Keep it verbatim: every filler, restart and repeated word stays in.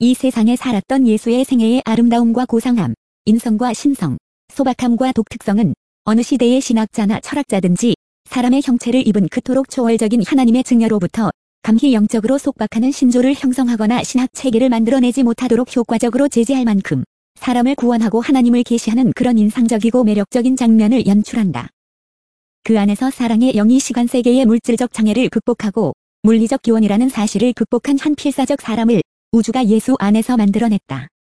이 세상에 살았던 예수의 생애의 아름다움과 고상함, 인성과 신성, 소박함과 독특성은 어느 시대의 신학자나 철학자든지 사람의 형체를 입은 그토록 초월적인 하나님의 증여로부터 감히 영적으로 속박하는 신조를 형성하거나 신학 체계를 만들어내지 못하도록 효과적으로 제재할 만큼 사람을 구원하고 하나님을 계시하는 그런 인상적이고 매력적인 장면을 연출한다. 그 안에서 사랑의 영이 시간세계의 물질적 장애를 극복하고 물리적 기원이라는 사실을 극복한 한 필사적 사람을 우주가 예수 안에서 만들어냈다.